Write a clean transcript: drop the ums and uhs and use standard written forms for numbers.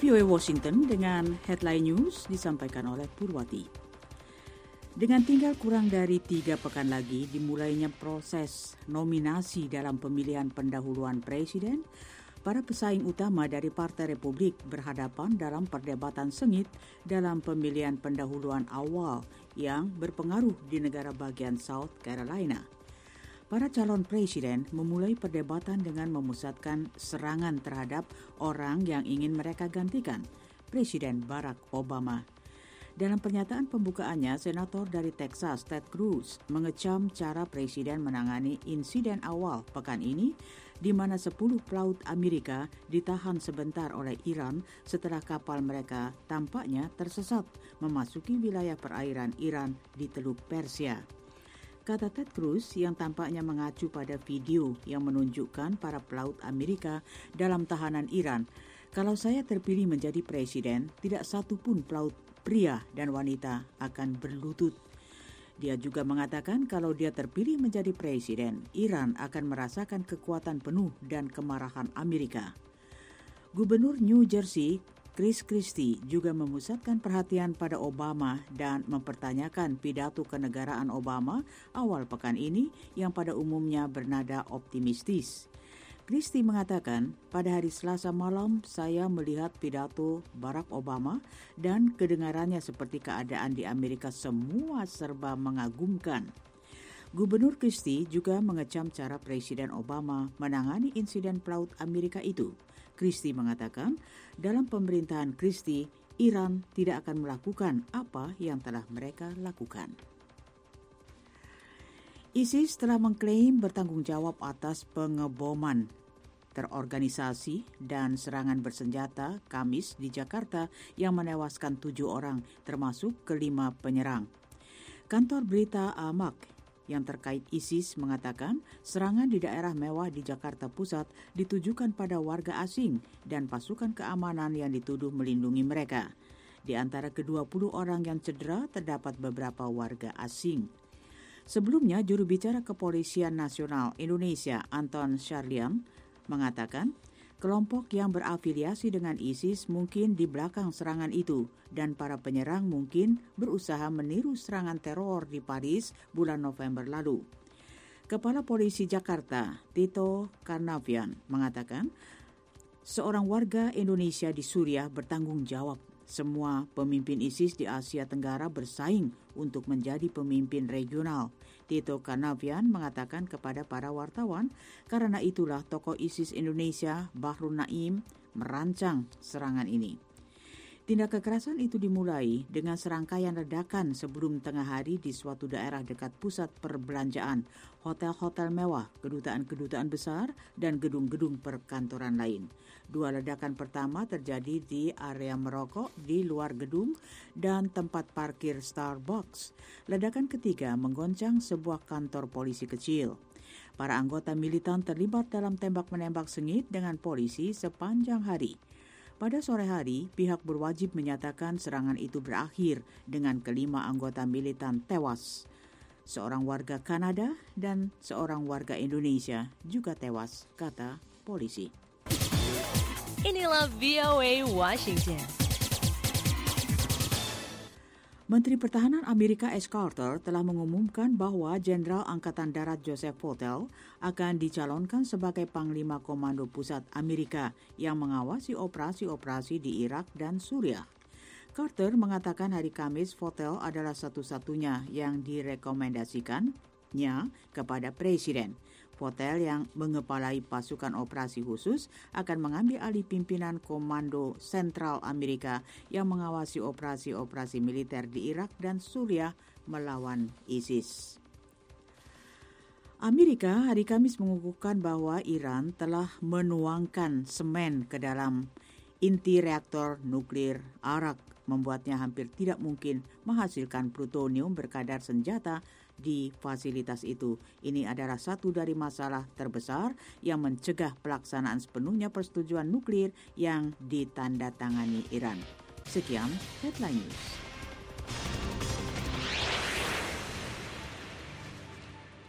VOA Washington dengan headline news disampaikan oleh Purwati. Dengan tinggal kurang dari 3 pekan lagi dimulainya proses nominasi dalam pemilihan pendahuluan presiden, para pesaing utama dari Partai Republik berhadapan dalam perdebatan sengit dalam pemilihan pendahuluan awal yang berpengaruh di negara bagian South Carolina. Para calon presiden memulai perdebatan dengan memusatkan serangan terhadap orang yang ingin mereka gantikan, Presiden Barack Obama. Dalam pernyataan pembukaannya, Senator dari Texas, Ted Cruz, mengecam cara Presiden menangani insiden awal pekan ini, di mana 10 pelaut Amerika ditahan sebentar oleh Iran setelah kapal mereka tampaknya tersesat memasuki wilayah perairan Iran di Teluk Persia. Kata Ted Cruz yang tampaknya mengacu pada video yang menunjukkan para pelaut Amerika dalam tahanan Iran. Kalau saya terpilih menjadi presiden, tidak satu pun pelaut pria dan wanita akan berlutut. Dia juga mengatakan kalau dia terpilih menjadi presiden, Iran akan merasakan kekuatan penuh dan kemarahan Amerika. Gubernur New Jersey, Chris Christie, juga memusatkan perhatian pada Obama dan mempertanyakan pidato kenegaraan Obama awal pekan ini yang pada umumnya bernada optimistis. Christie mengatakan, pada hari Selasa malam saya melihat pidato Barack Obama dan kedengarannya seperti keadaan di Amerika semua serba mengagumkan. Gubernur Christie juga mengecam cara Presiden Obama menangani insiden pelaut Amerika itu. Christie mengatakan, dalam pemerintahan Christie, Iran tidak akan melakukan apa yang telah mereka lakukan. ISIS telah mengklaim bertanggung jawab atas pengeboman terorganisasi dan serangan bersenjata Kamis di Jakarta yang menewaskan 7 orang, termasuk kelima penyerang. Kantor berita Amaq yang terkait ISIS mengatakan serangan di daerah mewah di Jakarta Pusat ditujukan pada warga asing dan pasukan keamanan yang dituduh melindungi mereka. Di antara ke-20 orang yang cedera terdapat beberapa warga asing. Sebelumnya, juru bicara Kepolisian Nasional Indonesia Anton Carlyan mengatakan kelompok yang berafiliasi dengan ISIS mungkin di belakang serangan itu dan para penyerang mungkin berusaha meniru serangan teror di Paris bulan November lalu. Kepala Polisi Jakarta, Tito Karnavian, mengatakan seorang warga Indonesia di Suriah bertanggung jawab. Semua pemimpin ISIS di Asia Tenggara bersaing untuk menjadi pemimpin regional. Tito Karnavian mengatakan kepada para wartawan, karena itulah tokoh ISIS Indonesia, Bahrul Naim, merancang serangan ini. Tindak kekerasan itu dimulai dengan serangkaian ledakan sebelum tengah hari di suatu daerah dekat pusat perbelanjaan, hotel-hotel mewah, kedutaan-kedutaan besar, dan gedung-gedung perkantoran lain. 2 ledakan pertama terjadi di area merokok di luar gedung dan tempat parkir Starbucks. Ledakan ketiga menggoncang sebuah kantor polisi kecil. Para anggota militan terlibat dalam tembak-menembak sengit dengan polisi sepanjang hari. Pada sore hari, pihak berwajib menyatakan serangan itu berakhir dengan kelima anggota militan tewas. Seorang warga Kanada dan seorang warga Indonesia juga tewas, kata polisi. Inilah VOA Washington. Menteri Pertahanan Amerika Ash Carter telah mengumumkan bahwa Jenderal Angkatan Darat Joseph Votel akan dicalonkan sebagai Panglima Komando Pusat Amerika yang mengawasi operasi-operasi di Irak dan Suriah. Carter mengatakan hari Kamis Votel adalah satu-satunya yang direkomendasikannya kepada Presiden. Votel yang mengepalai pasukan operasi khusus akan mengambil alih pimpinan Komando Sentral Amerika yang mengawasi operasi-operasi militer di Irak dan Suriah melawan ISIS. Amerika hari Kamis mengukuhkan bahwa Iran telah menuangkan semen ke dalam inti reaktor nuklir Arak, membuatnya hampir tidak mungkin menghasilkan plutonium berkadar senjata di fasilitas itu. Ini adalah satu dari masalah terbesar yang mencegah pelaksanaan sepenuhnya persetujuan nuklir yang ditandatangani Iran. Sekian Headline News.